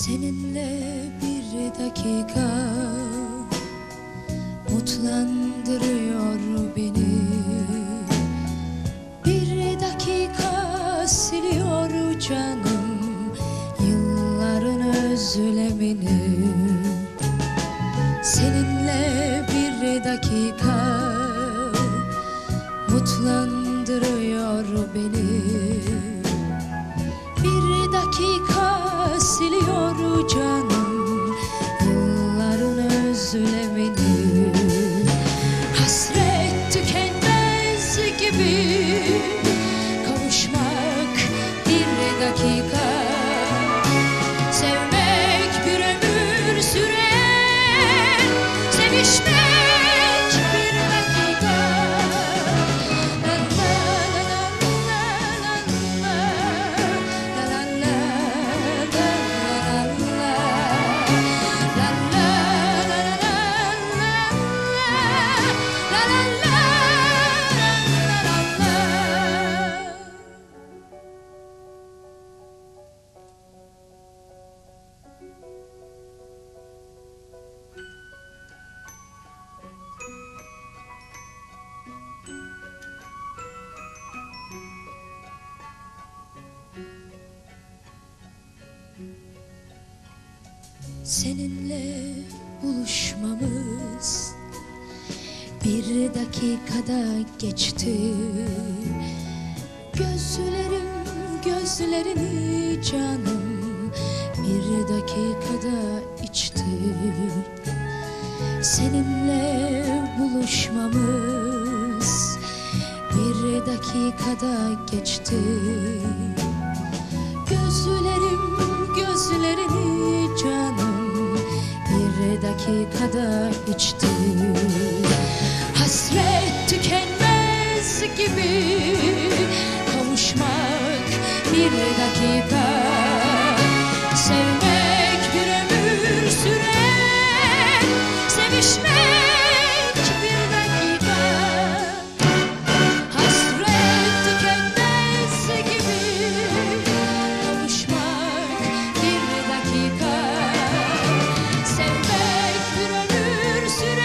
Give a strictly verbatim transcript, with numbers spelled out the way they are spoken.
Seninle bir dakika mutlandırıyor beni. Bir dakika siliyor canım yılların özlemini. Seninle bir dakika mutlandırıyor beni. Bir dakika siliyor canım yılların özlemini. Hasret tükenmez gibi kavuşmak bir dakika, sevmek bir ömür süren, sevişmek bir dakika. La la la la la la Seninle buluşmamız bir dakikada geçti. Gözlerim gözlerini canım bir dakikada içti. Seninle buluşmamız bir dakikada geçti. Gözlerim gözlerini canım bir dakikada içti. Hasret tükenmez gibi kavuşmak bir dakika, sevmek bir ömür süren, sevişmek bir dakika. Hasret tükenmez gibi kavuşmak bir dakika, sevmek bir ömür süren.